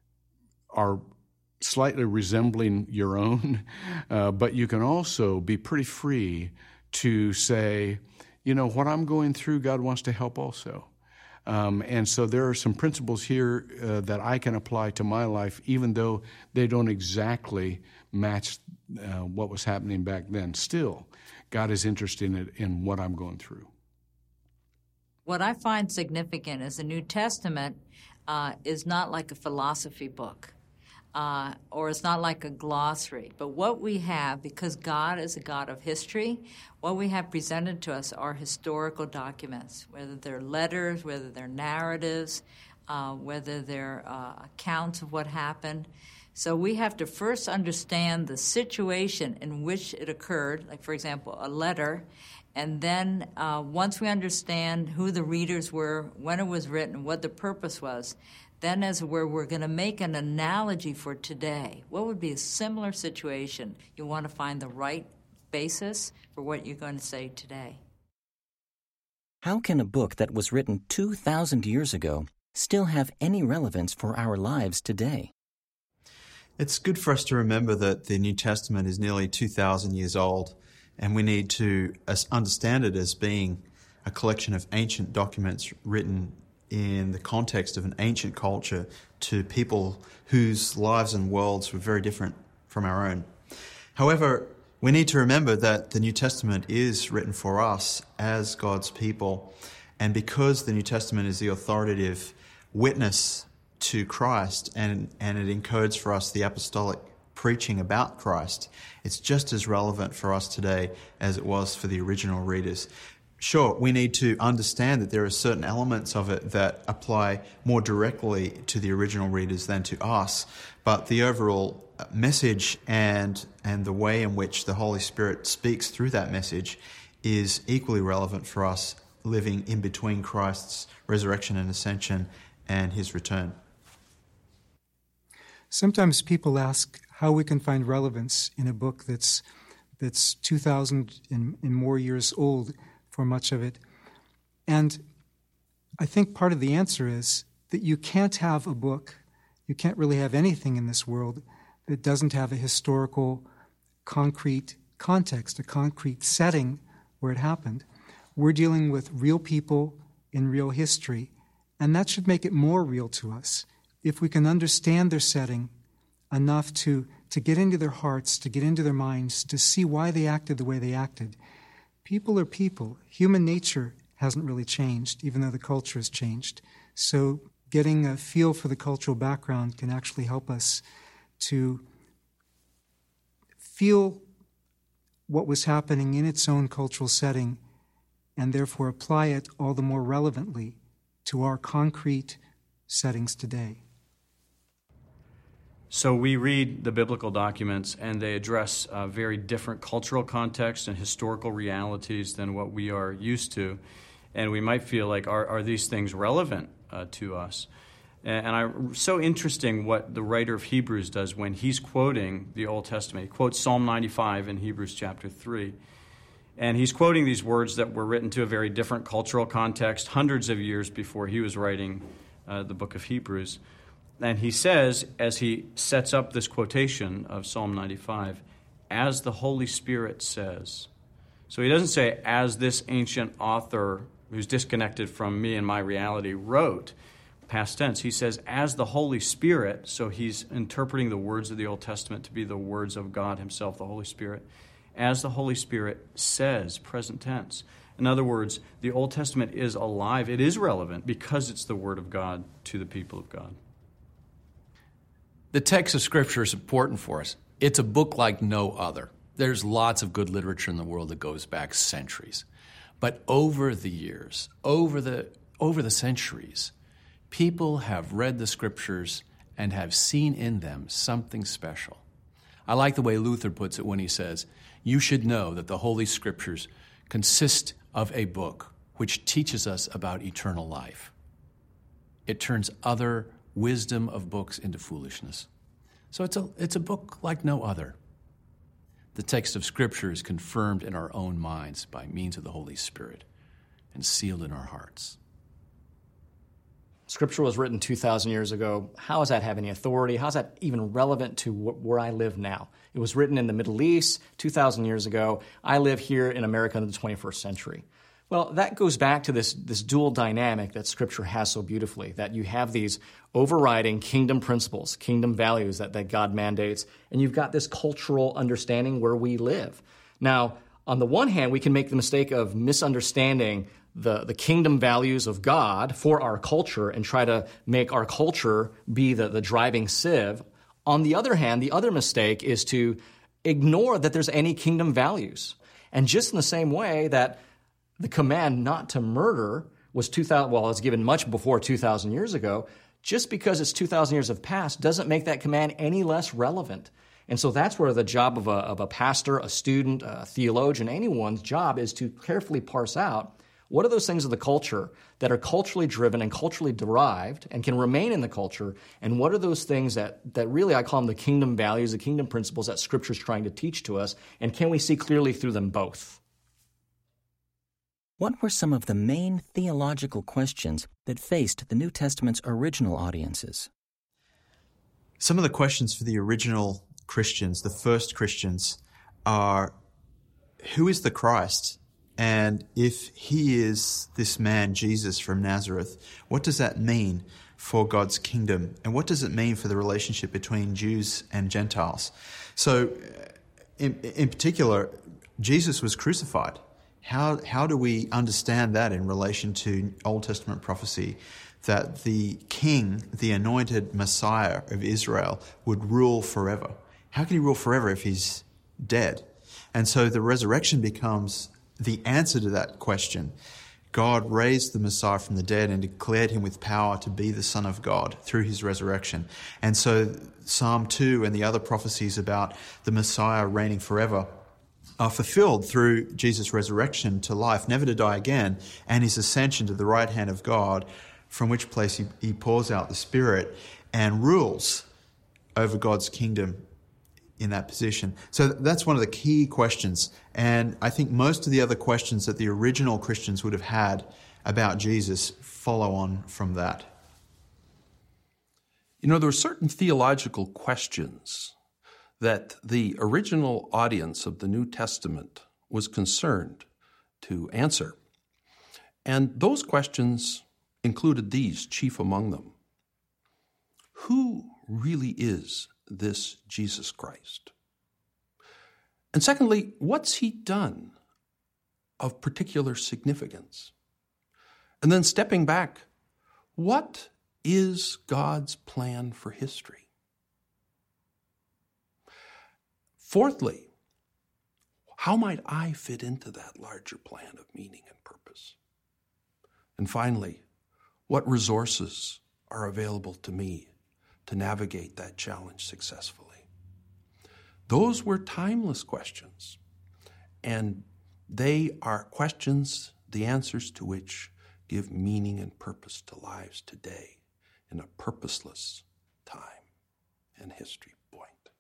are slightly resembling your own, uh, but you can also be pretty free to say, you know, what I'm going through, God wants to help also. Um, and so there are some principles here uh, that I can apply to my life, even though they don't exactly match uh, what was happening back then. Still, God is interested in, it, in what I'm going through. What I find significant is the New Testament uh, is not like a philosophy book, uh, or it's not like a glossary. But what we have, because God is a God of history, what we have presented to us are historical documents, whether they're letters, whether they're narratives, uh, whether they're uh, accounts of what happened. So we have to first understand the situation in which it occurred, like, for example, a letter. And then uh, once we understand who the readers were, when it was written, what the purpose was, then as where we're going to make an analogy for today. What would be a similar situation? You want to find the right basis for what you're going to say today. How can a book that was written two thousand years ago still have any relevance for our lives today? It's good for us to remember that the New Testament is nearly two thousand years old, and we need to understand it as being a collection of ancient documents written in the context of an ancient culture to people whose lives and worlds were very different from our own. However, we need to remember that the New Testament is written for us as God's people, and because the New Testament is the authoritative witness to Christ, and, and it encodes for us the apostolic preaching about Christ, it's just as relevant for us today as it was for the original readers. Sure, we need to understand that there are certain elements of it that apply more directly to the original readers than to us, but the overall message and and the way in which the Holy Spirit speaks through that message is equally relevant for us living in between Christ's resurrection and ascension and his return. Sometimes people ask how we can find relevance in a book that's that's two thousand and, and more years old for much of it. And I think part of the answer is that you can't have a book, you can't really have anything in this world that doesn't have a historical, concrete context, a concrete setting where it happened. We're dealing with real people in real history, and that should make it more real to us. If we can understand their setting enough to, to get into their hearts, to get into their minds, to see why they acted the way they acted. People are people. Human nature hasn't really changed, even though the culture has changed. So getting a feel for the cultural background can actually help us to feel what was happening in its own cultural setting and therefore apply it all the more relevantly to our concrete settings today. So we read the biblical documents, and they address uh, very different cultural contexts and historical realities than what we are used to. And we might feel like, are, are these things relevant uh, to us? And, and I, so interesting what the writer of Hebrews does when he's quoting the Old Testament. He quotes Psalm ninety-five in Hebrews chapter three. And he's quoting these words that were written to a very different cultural context hundreds of years before he was writing uh, the book of Hebrews. And he says, as he sets up this quotation of Psalm ninety-five, as the Holy Spirit says. So he doesn't say, as this ancient author who's disconnected from me and my reality wrote, past tense. He says, as the Holy Spirit, so he's interpreting the words of the Old Testament to be the words of God himself, the Holy Spirit. As the Holy Spirit says, present tense. In other words, the Old Testament is alive. It is relevant because it's the Word of God to the people of God. The text of Scripture is important for us. It's a book like no other. There's lots of good literature in the world that goes back centuries. But over the years, over the, over the centuries, people have read the Scriptures and have seen in them something special. I like the way Luther puts it when he says, you should know that the Holy Scriptures consist of a book which teaches us about eternal life. It turns other wisdom of books into foolishness. So it's a, it's a book like no other. The text of Scripture is confirmed in our own minds by means of the Holy Spirit and sealed in our hearts. Scripture was written two thousand years ago. How does that have any authority? How is that even relevant to wh- where I live now? It was written in the Middle East two thousand years ago. I live here in America in the twenty-first century. Well, that goes back to this, this dual dynamic that Scripture has so beautifully, that you have these overriding kingdom principles, kingdom values that, that God mandates, and you've got this cultural understanding where we live. Now, on the one hand, we can make the mistake of misunderstanding the, the kingdom values of God for our culture and try to make our culture be the, the driving sieve. On the other hand, the other mistake is to ignore that there's any kingdom values. And just in the same way that the command not to murder was two thousand, well, it was given much before two thousand years ago. Just because it's two thousand years have passed doesn't make that command any less relevant. And so that's where the job of a, of a pastor, a student, a theologian, anyone's job is to carefully parse out what are those things of the culture that are culturally driven and culturally derived and can remain in the culture, and what are those things that, that really I call them the kingdom values, the kingdom principles that Scripture is trying to teach to us, and can we see clearly through them both? What were some of the main theological questions that faced the New Testament's original audiences? Some of the questions for the original Christians, the first Christians, are who is the Christ? And if he is this man, Jesus from Nazareth, what does that mean for God's kingdom? And what does it mean for the relationship between Jews and Gentiles? So, in, in particular, Jesus was crucified. How, how do we understand that in relation to Old Testament prophecy that the king, the anointed Messiah of Israel, would rule forever? How can he rule forever if he's dead? And so the resurrection becomes the answer to that question. God raised the Messiah from the dead and declared him with power to be the Son of God through his resurrection. And so Psalm two and the other prophecies about the Messiah reigning forever are fulfilled through Jesus' resurrection to life, never to die again, and his ascension to the right hand of God, from which place he, he pours out the Spirit and rules over God's kingdom in that position. So that's one of the key questions. And I think most of the other questions that the original Christians would have had about Jesus follow on from that. You know, there are certain theological questions that the original audience of the New Testament was concerned to answer. And those questions included these, chief among them. Who really is this Jesus Christ? And secondly, what's he done of particular significance? And then stepping back, what is God's plan for history? Fourthly, how might I fit into that larger plan of meaning and purpose? And finally, what resources are available to me to navigate that challenge successfully? Those were timeless questions, and they are questions, the answers to which give meaning and purpose to lives today in a purposeless time and history point.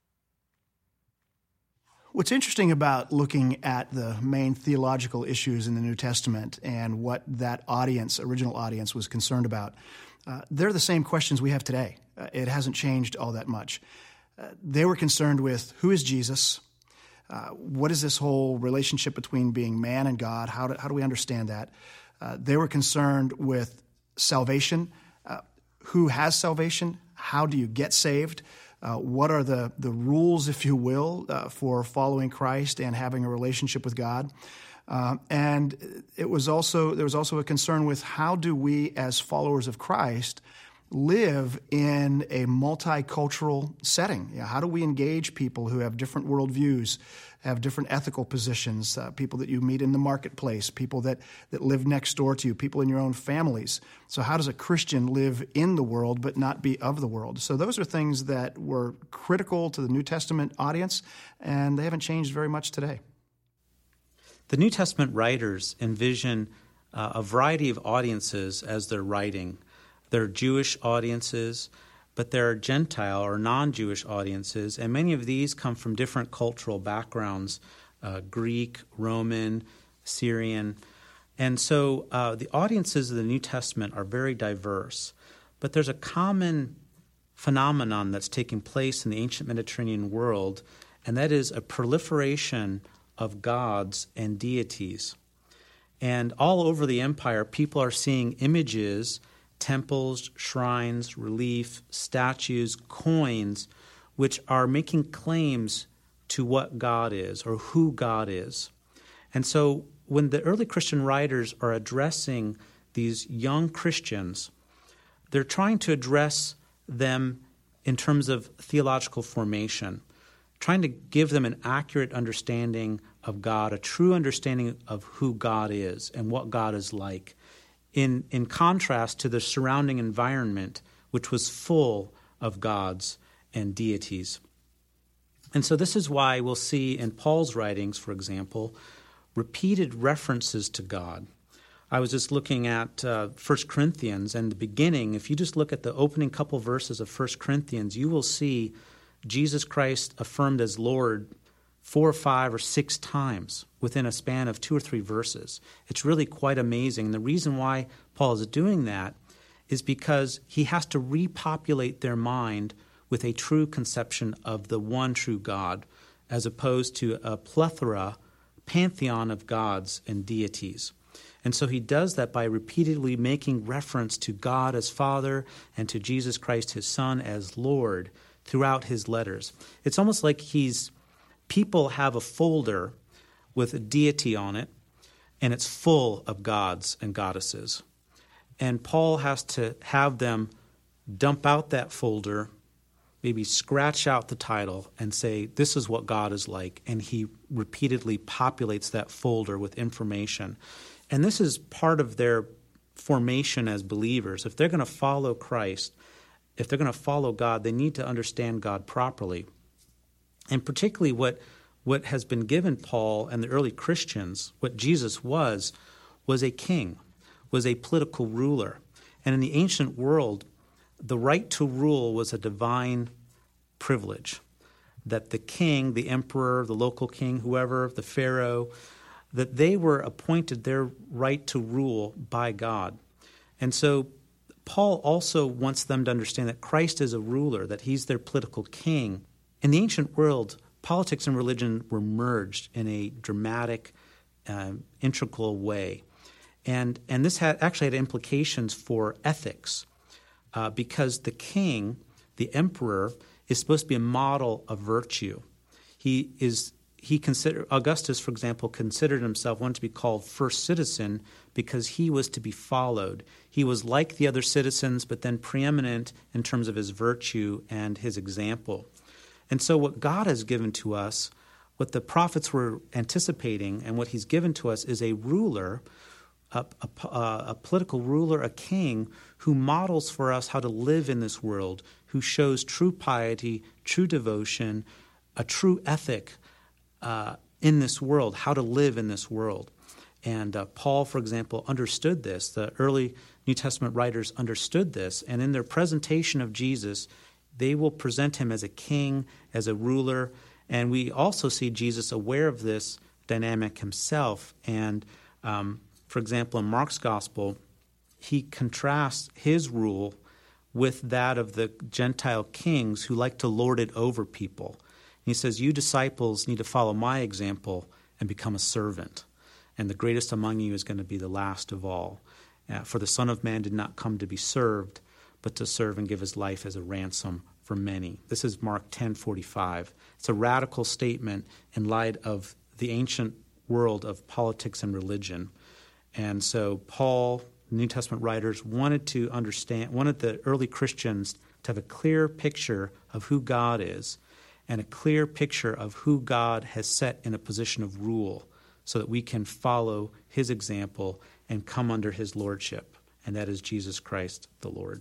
What's interesting about looking at the main theological issues in the New Testament and what that audience, original audience, was concerned about, uh, they're the same questions we have today. Uh, it hasn't changed all that much. Uh, they were concerned with who is Jesus? Uh, what is this whole relationship between being man and God? How do, how do we understand that? Uh, they were concerned with salvation. Uh, who has salvation? How do you get saved? Uh, what are the, the rules, if you will, uh, for following Christ and having a relationship with God? Uh, and it was also there was also a concern with how do we, as followers of Christ, live in a multicultural setting? You know, how do we engage people who have different worldviews, have different ethical positions, uh, people that you meet in the marketplace, people that, that live next door to you, people in your own families? So how does a Christian live in the world but not be of the world? So those are things that were critical to the New Testament audience, and they haven't changed very much today. The New Testament writers envision uh, a variety of audiences as they're writing. There are Jewish audiences, but there are Gentile or non-Jewish audiences, and many of these come from different cultural backgrounds, uh, Greek, Roman, Syrian. And so uh, the audiences of the New Testament are very diverse, but there's a common phenomenon that's taking place in the ancient Mediterranean world, and that is a proliferation of gods and deities. And all over the empire, people are seeing images, temples, shrines, relief, statues, coins, which are making claims to what God is or who God is. And so when the early Christian writers are addressing these young Christians, they're trying to address them in terms of theological formation, trying to give them an accurate understanding of God, a true understanding of who God is and what God is like, in, in contrast to the surrounding environment, which was full of gods and deities. And so this is why we'll see in Paul's writings, for example, repeated references to God. I was just looking at uh, First Corinthians, and the beginning, if you just look at the opening couple verses of First Corinthians, you will see Jesus Christ affirmed as Lord four or five or six times within a span of two or three verses. It's really quite amazing. And the reason why Paul is doing that is because he has to repopulate their mind with a true conception of the one true God, as opposed to a plethora, pantheon of gods and deities. And so he does that by repeatedly making reference to God as Father and to Jesus Christ, his Son, as Lord throughout his letters. It's almost like he's people have a folder with a deity on it, and it's full of gods and goddesses. And Paul has to have them dump out that folder, maybe scratch out the title and say, this is what God is like. And he repeatedly populates that folder with information. And this is part of their formation as believers. If they're going to follow Christ, if they're going to follow God, they need to understand God properly. And particularly what, what has been given Paul and the early Christians, what Jesus was, was a king, was a political ruler. And in the ancient world, the right to rule was a divine privilege, that the king, the emperor, the local king, whoever, the pharaoh, that they were appointed their right to rule by God. And so Paul also wants them to understand that Christ is a ruler, that he's their political king. In the ancient world, politics and religion were merged in a dramatic, uh, integral way. And, and this had actually had implications for ethics, uh, because the king, the emperor, is supposed to be a model of virtue. He is he consider Augustus, for example, considered himself one to be called first citizen because he was to be followed. He was like the other citizens, but then preeminent in terms of his virtue and his example. And so what God has given to us, what the prophets were anticipating, and what he's given to us is a ruler, a, a, a political ruler, a king, who models for us how to live in this world, who shows true piety, true devotion, a true ethic uh, in this world, how to live in this world. And uh, Paul, for example, understood this. The early New Testament writers understood this, and in their presentation of Jesus, they will present him as a king, as a ruler, and we also see Jesus aware of this dynamic himself. And um, for example, in Mark's gospel, he contrasts his rule with that of the Gentile kings who like to lord it over people. And he says, you disciples need to follow my example and become a servant. And the greatest among you is going to be the last of all. Uh, for the Son of Man did not come to be served, but to serve and give his life as a ransom for many. This is Mark ten forty-five. It's a radical statement in light of the ancient world of politics and religion. And so Paul, the New Testament writers, wanted to understand, wanted the early Christians to have a clear picture of who God is and a clear picture of who God has set in a position of rule so that we can follow his example and come under his lordship, and that is Jesus Christ the Lord.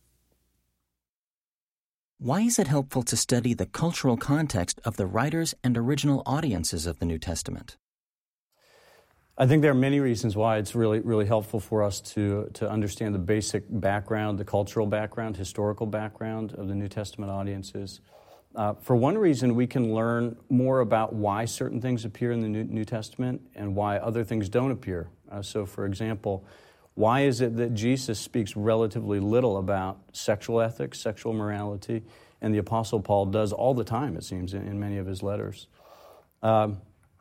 Why is it helpful to study the cultural context of the writers and original audiences of the New Testament? I think there are many reasons why it's really, really helpful for us to, to understand the basic background, the cultural background, historical background of the New Testament audiences. Uh, for one reason, we can learn more about why certain things appear in the New, New Testament and why other things don't appear. Uh, so, for example, why is it that Jesus speaks relatively little about sexual ethics, sexual morality, and the Apostle Paul does all the time, it seems, in, in many of his letters? Um,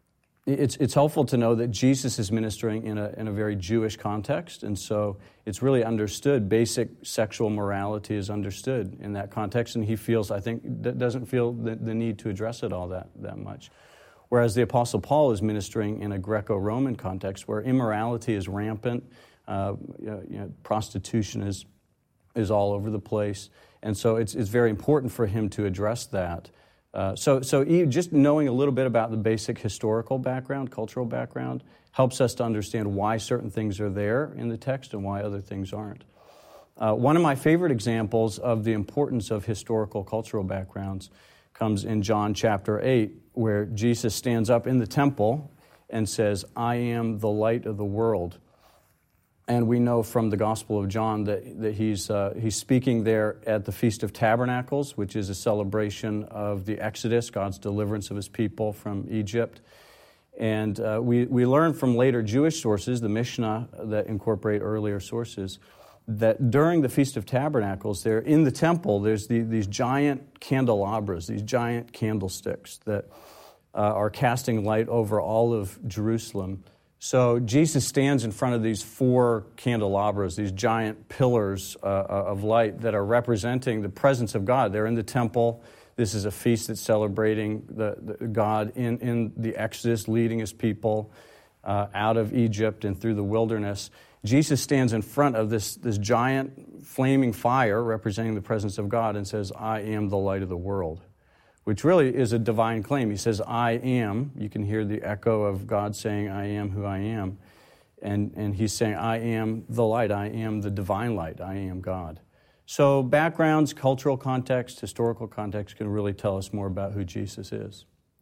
it's it's helpful to know that Jesus is ministering in a in a very Jewish context, and so it's really understood. Basic sexual morality is understood in that context, and he feels, I think, doesn't feel the, the need to address it all that that much. Whereas the Apostle Paul is ministering in a Greco-Roman context where immorality is rampant, uh, you know, prostitution is is all over the place, and so it's it's very important for him to address that. Uh, so, so just knowing a little bit about the basic historical background, cultural background, helps us to understand why certain things are there in the text and why other things aren't. Uh, one of my favorite examples of the importance of historical, cultural backgrounds comes in John chapter eight, where Jesus stands up in the temple and says, "I am the light of the world." And we know from the Gospel of John that, that he's, uh, he's speaking there at the Feast of Tabernacles, which is a celebration of the Exodus, God's deliverance of his people from Egypt. And uh, we, we learn from later Jewish sources, the Mishnah that incorporate earlier sources, that during the Feast of Tabernacles, there in the temple, there's the, these giant candelabras, these giant candlesticks that uh, are casting light over all of Jerusalem. So Jesus stands in front of these four candelabras, these giant pillars uh, of light that are representing the presence of God. They're in the temple. This is a feast that's celebrating the, the God in, in the Exodus, leading his people uh, out of Egypt and through the wilderness. Jesus stands in front of this, this giant flaming fire representing the presence of God and says, "I am the light of the world," which really is a divine claim. He says, "I am." You can hear the echo of God saying, "I am who I am." And, and he's saying, "I am the light. I am the divine light. I am God." So backgrounds, cultural context, historical context can really tell us more about who Jesus is.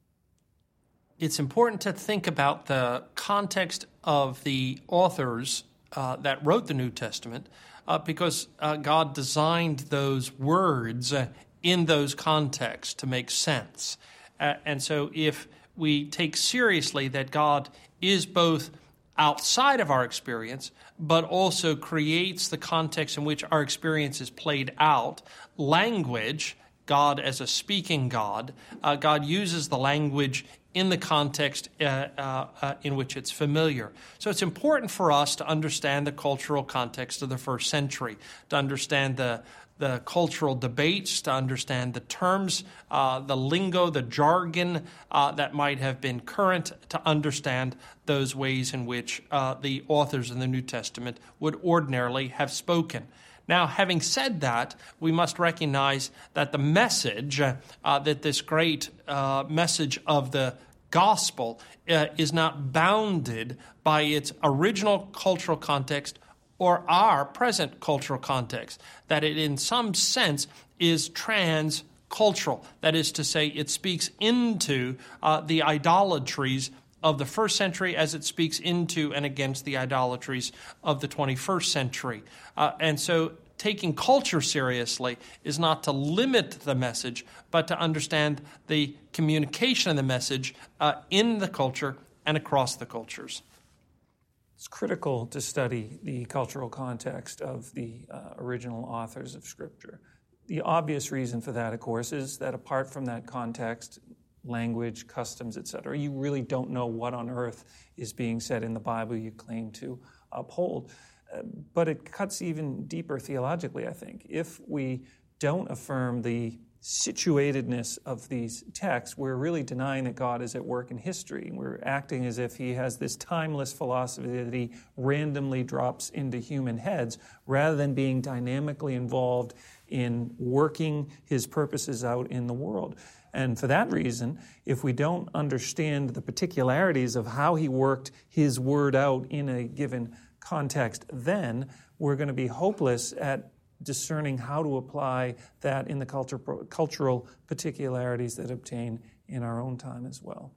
It's important to think about the context of the authors uh, that wrote the New Testament uh, because uh, God designed those words uh, in those contexts to make sense. Uh, and so if we take seriously that God is both outside of our experience, but also creates the context in which our experience is played out, language, God as a speaking God, uh, God uses the language in the context uh, uh, uh, in which it's familiar. So it's important for us to understand the cultural context of the first century, to understand the the cultural debates, to understand the terms, uh, the lingo, the jargon uh, that might have been current, to understand those ways in which uh, the authors in the New Testament would ordinarily have spoken. Now, having said that, we must recognize that the message, uh, that this great uh, message of the gospel uh, is not bounded by its original cultural context or our present cultural context, that it in some sense is transcultural. That is to say, it speaks into uh, the idolatries of the first century as it speaks into and against the idolatries of the twenty-first century. Uh, and so taking culture seriously is not to limit the message, but to understand the communication of the message uh, in the culture and across the cultures. It's critical to study the cultural context of the uh, original authors of Scripture. The obvious reason for that, of course, is that apart from that context, language, customs, et cetera, you really don't know what on earth is being said in the Bible you claim to uphold. Uh, but it cuts even deeper theologically, I think. If we don't affirm the situatedness of these texts, we're really denying that God is at work in history. We're acting as if he has this timeless philosophy that he randomly drops into human heads, rather than being dynamically involved in working his purposes out in the world. And for that reason, if we don't understand the particularities of how he worked his word out in a given context, then we're going to be hopeless at discerning how to apply that in the culture, cultural particularities that obtain in our own time as well.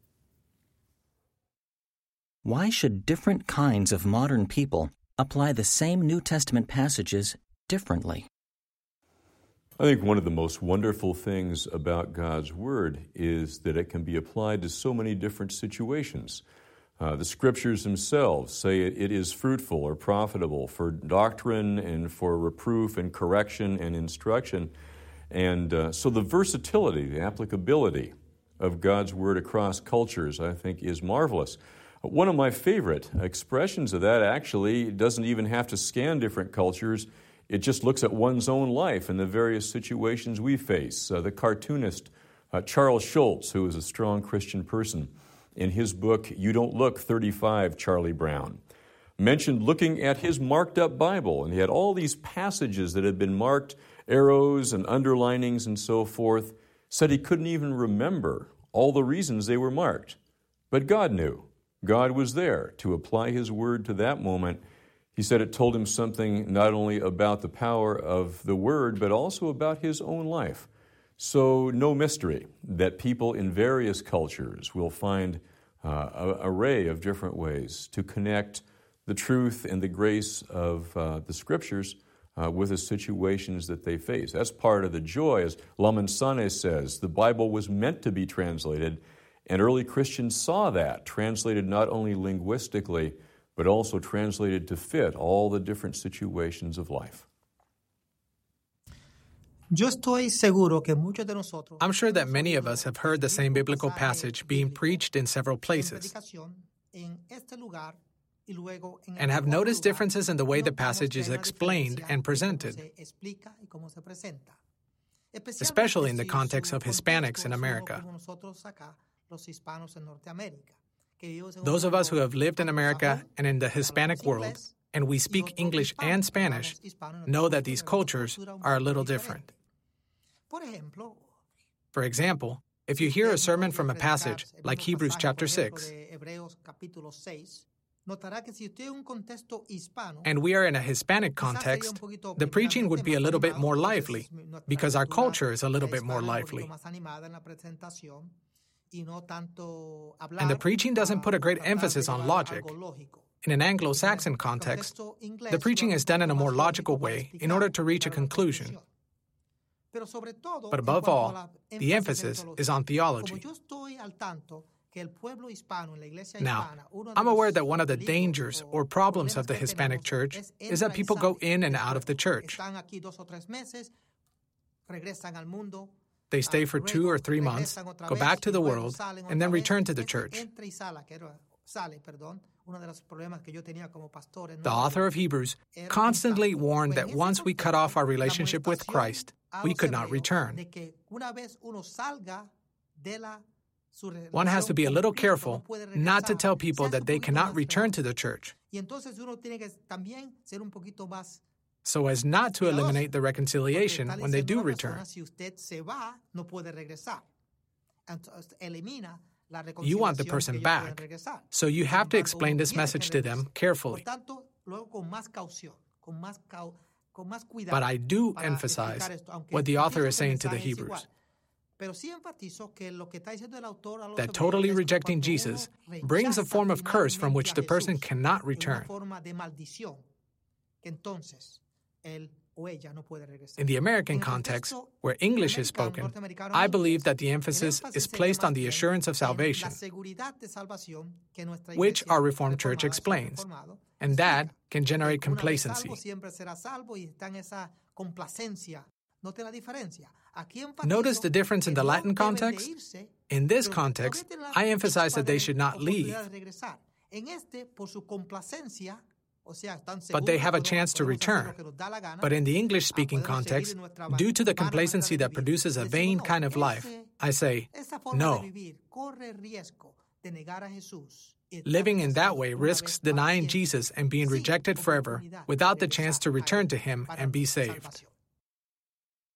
Why should different kinds of modern people apply the same New Testament passages differently? I think one of the most wonderful things about God's Word is that it can be applied to so many different situations. Uh, the Scriptures themselves say it, it is fruitful or profitable for doctrine and for reproof and correction and instruction. And uh, so the versatility, the applicability of God's Word across cultures, I think, is marvelous. One of my favorite expressions of that actually doesn't even have to scan different cultures. It just looks at one's own life and the various situations we face. Uh, the cartoonist uh, Charles Schulz, who is a strong Christian person, in his book, You Don't Look thirty-five, Charlie Brown, mentioned looking at his marked-up Bible, and he had all these passages that had been marked, arrows and underlinings and so forth, said he couldn't even remember all the reasons they were marked. But God knew. God was there to apply His Word to that moment. He said it told him something not only about the power of the Word, but also about his own life. So no mystery that people in various cultures will find uh, an array of different ways to connect the truth and the grace of uh, the Scriptures uh, with the situations that they face. That's part of the joy. As Lamansane says, the Bible was meant to be translated, and early Christians saw that, translated not only linguistically, but also translated to fit all the different situations of life. I'm sure that many of us have heard the same biblical passage being preached in several places and have noticed differences in the way the passage is explained and presented, especially in the context of Hispanics in America. Those of us who have lived in America and in the Hispanic world, and we speak English and Spanish, know that these cultures are a little different. For example, if you hear a sermon from a passage like Hebrews chapter six, and we are in a Hispanic context, the preaching would be a little bit more lively because our culture is a little bit more lively. And the preaching doesn't put a great emphasis on logic. In an Anglo-Saxon context, the preaching is done in a more logical way in order to reach a conclusion. But above all, the emphasis is on theology. Now, I'm aware that one of the dangers or problems of the Hispanic church is that people go in and out of the church. They stay for two or three months, go back to the world, and then return to the church. The author of Hebrews constantly warned that once we cut off our relationship with Christ, we could not return. One has to be a little careful not to tell people that they cannot return to the church, so as not to eliminate the reconciliation when they do return. You want the person back, so you have to explain this message to them carefully. But I do emphasize what the author is saying to the Hebrews, that totally rejecting Jesus brings a form of curse from which the person cannot return. In the American context, where English is spoken, I believe that the emphasis is placed on the assurance of salvation, which our Reformed Church explains, and that can generate complacency. Notice the difference in the Latin context? In this context, I emphasize that they should not leave, but they have a chance to return. But in the English-speaking context, due to the complacency that produces a vain kind of life, I say, no. Living in that way risks denying Jesus and being rejected forever without the chance to return to Him and be saved.